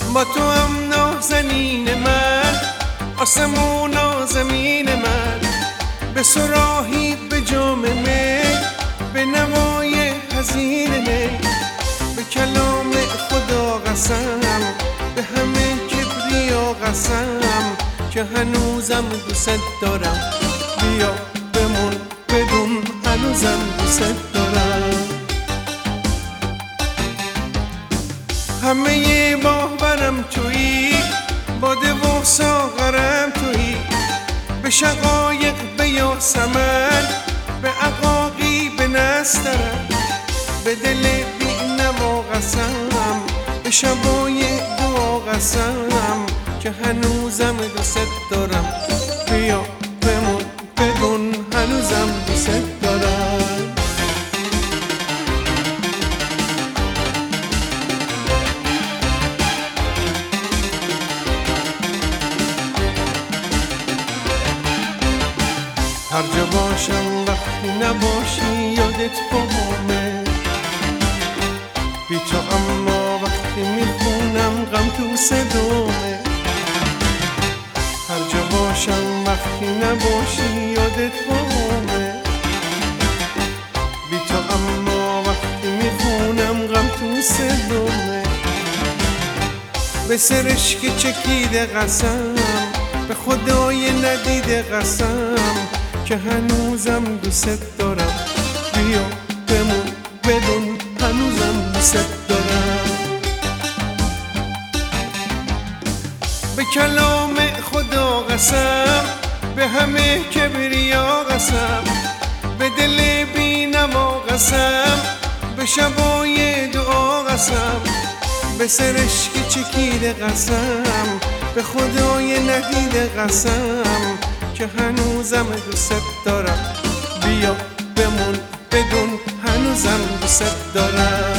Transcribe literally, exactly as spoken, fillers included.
با تو هم نازنین من، آسمون و زمین من، به صراحی به جام می، به نوای حزین می، به کلام خدا قسم، به همه کبریا قسم که هنوزم دوست دارم. بیا بمون بدون هنوزم دوست دارم. همه باورم تویی، باده و ساغرم تویی، به شقایق به یاسمن، به عقاقی به نسترن، به دل بی نوا قسم، به شبای دعا قسم که هنوزم دوست دارم. بیا بمون بدون هنوزم دوست دارم. هر جا باشم وقتی نباشی یادت بامه، بی تو اما وقتی میخونم غم تو صدامه. هر جا باشم وقتی نباشی یادت بامه، بی تو اما وقتی میخونم غم تو صدامه. به سرشک چکیده قسم، به خدای ندیده قسم که هنوزم دوست دارم. بیا بمون بدون هنوزم دوست دارم. به کلام خدا قسم، به همه کبریا قسم، به دل بی نوا قسم، به شبای دعا قسم، به سرشک چکیده قسم، به خدای ندیده قسم که هنوزم دوست دارم. بیا بمون بدون هنوزم دوست دارم.